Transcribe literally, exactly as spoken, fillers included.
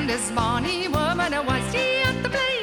this bonny woman was she at the play